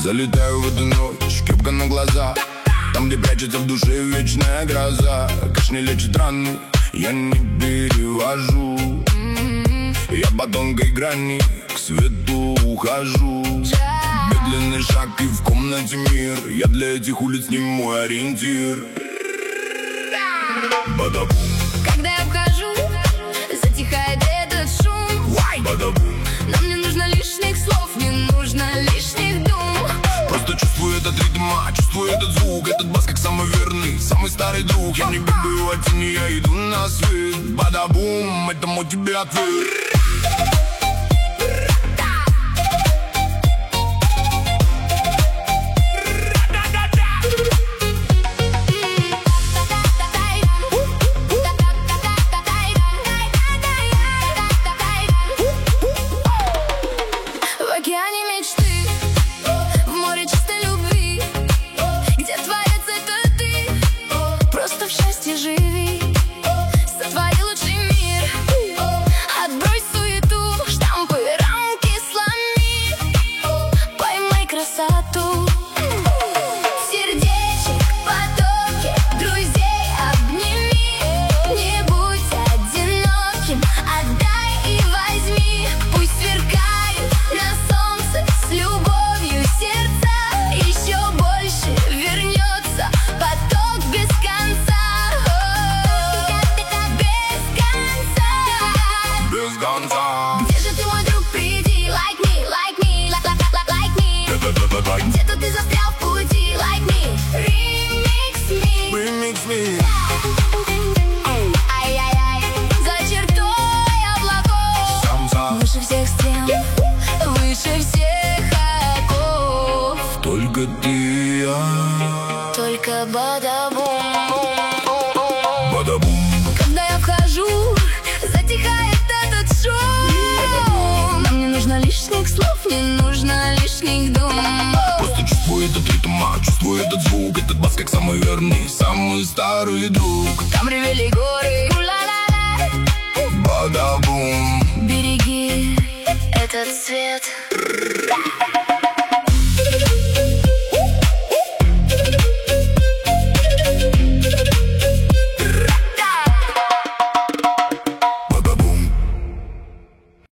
Залетаю в эту ночь, кепка на глаза, там, где прячется в душе вечная гроза. Кашни лечит раны, я не перевожу. Я по тонкой грани к свету ухожу. Медленный шаг и в комнате мир. Я для этих улиц не мой ориентир. Бадабум. Когда я вхожу, затихает этот шум. Бадабум. Нам не нужно лишних слов, не нужно лишних дум. Просто чувствую этот ритм, чувствую этот звук. Этот бас как самый верный, самый старый друг. Я не бегаю от тени, я иду на свет. Бадабум, это мой тебе ответ. В океане мечты, в море чистой любви, где творец это ты, просто в счастье живи. Сотвори лучший мир, отбрось суету, штампы, рамки сломи, поймай красоту. Сердечек в потоке, друзей обними, не будь одиноким, отдай и возьми. Пусть сверкают на солнце с любовью сердца, еще больше вернется поток без конца. Без конца. Где же ты, мой друг, приди, like me, like me, like me. Где-то ты застрял в пути, like me, remix me. Remix me. Ай-яй-яй, за чертой облаков, Сам. выше всех стен, выше всех оков. Только ты и я. Только бадабум. Бадабум. Когда я вхожу, затихает этот шум. Нам не нужно лишних слов, не нужно лишних дум. Просто чувствую этот ритм, чувствую этот звук. Этот бас как самый верный, самый старый друг. Там ревели горы, у-ла-ла-ла. Бадабум. Береги этот свет.